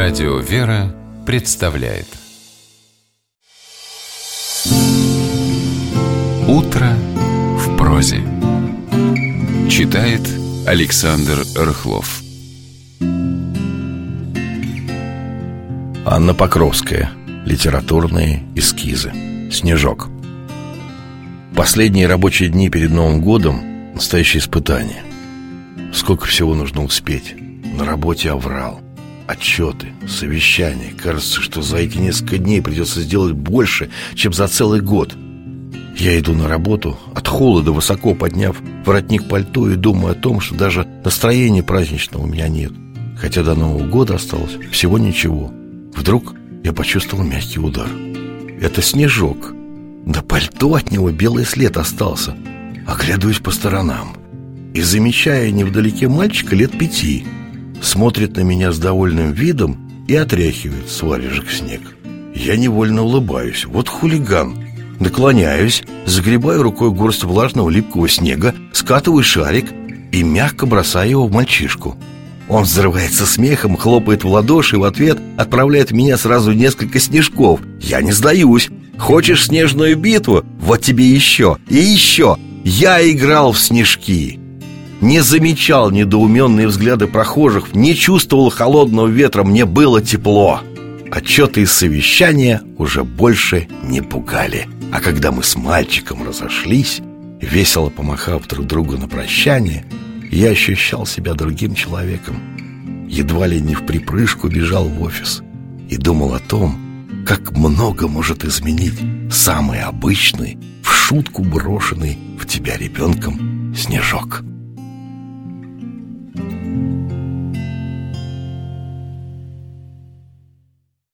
Радио «Вера» представляет «Утро в прозе». Читает Александр Рыхлов. Анна Покровская. Литературные эскизы. «Снежок». Последние рабочие дни перед Новым годом – настоящее испытание. Сколько всего нужно успеть. На работе аврал, отчеты, совещания. Кажется, что за эти несколько дней придется сделать больше, чем за целый год. Я иду на работу, от холода высоко подняв воротник пальто, и думаю о том, что даже настроения праздничного у меня нет. Хотя до Нового года осталось всего ничего. Вдруг я почувствовал мягкий удар. Это снежок. Да пальто от него белый след остался. Оглядываюсь по сторонам и замечаю невдалеке мальчика лет 5. Смотрит на меня с довольным видом и отряхивает с варежек снег. Я невольно улыбаюсь. Вот хулиган. Наклоняюсь, загребаю рукой горсть влажного липкого снега, скатываю шарик и мягко бросаю его в мальчишку. Он взрывается смехом, хлопает в ладоши и в ответ отправляет в меня сразу несколько снежков. Я не сдаюсь. Хочешь снежную битву? Вот тебе еще и еще. Я играл в снежки. Не замечал недоуменные взгляды прохожих, не чувствовал холодного ветра, мне было тепло. Отчеты из совещания уже больше не пугали. А когда мы с мальчиком разошлись, весело помахав друг другу на прощание, я ощущал себя другим человеком. Едва ли не вприпрыжку бежал в офис и думал о том, как много может изменить самый обычный, в шутку брошенный в тебя ребенком снежок.